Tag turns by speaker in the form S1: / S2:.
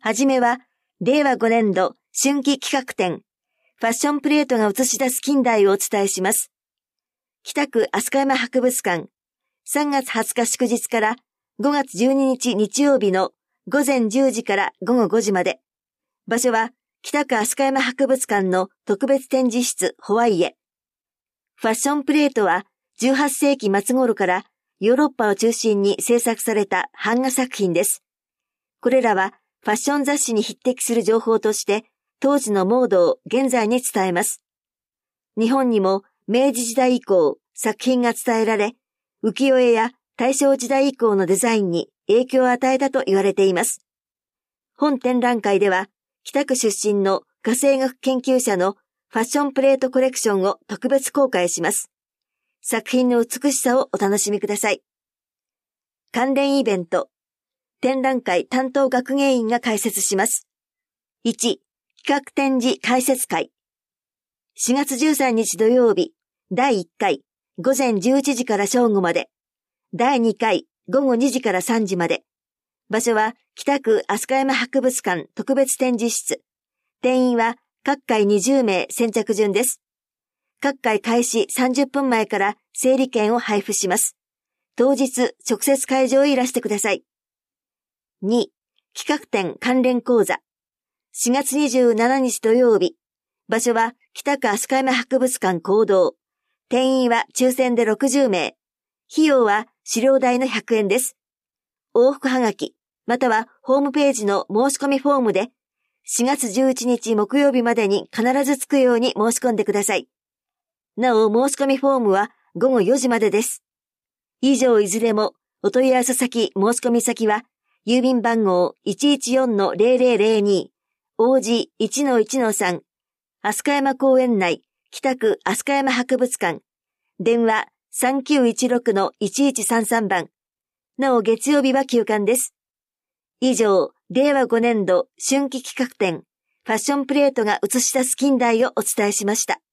S1: はじめは、令和5年度春季企画展、ファッションプレートが映し出す近代をお伝えします。北区飛鳥山博物館、3月20日祝日から5月12日日曜日の午前10時から午後5時まで。場所は北区飛鳥山博物館の特別展示室ホワイエ。ファッションプレートは18世紀末頃からヨーロッパを中心に制作された版画作品です。これらはファッション雑誌に匹敵する情報として当時のモードを現在に伝えます。日本にも明治時代以降作品が伝えられ、浮世絵や大正時代以降のデザインに影響を与えたと言われています。本展覧会では北区出身の化政学研究者のファッションプレートコレクションを特別公開します。作品の美しさをお楽しみください。関連イベント。展覧会担当学芸員が開設します。1、企画展示開設会。4月13日土曜日、第1回、午前11時から正午まで。第2回、午後2時から3時まで。場所は北区飛鳥山博物館特別展示室。定員は各回20名先着順です。各回開始30分前から整理券を配布します。当日直接会場へいらしてください。2、企画展関連講座。4月27日土曜日。場所は北区飛鳥山博物館講堂。定員は抽選で60名。費用は資料代の100円です。往復はがき、またはホームページの申し込みフォームで4月11日木曜日までに必ず着くように申し込んでください。なお申し込みフォームは午後4時までです。以上いずれもお問い合わせ先申し込み先は郵便番号 114-0002 OG1-1-3 飛鳥山公園内北区飛鳥山博物館電話 3916-1133 番なお月曜日は休館です。以上、令和5年度春季企画展ファッションプレートが映し出す近代をお伝えしました。